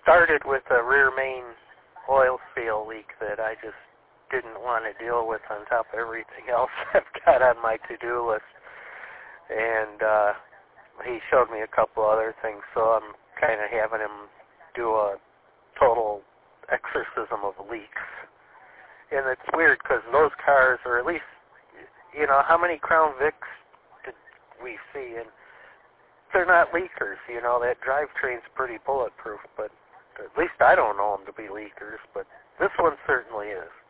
started with a rear main oil seal leak that I just didn't want to deal with on top of everything else I've got on my to-do list. And he showed me a couple other things, so I'm kind of having him do a total exorcism of leaks. And it's weird because those cars, or at least, you know, how many Crown Vics did we see? And they're not leakers, you know, that drivetrain's pretty bulletproof, but at least I don't know them to be leakers, but this one certainly is.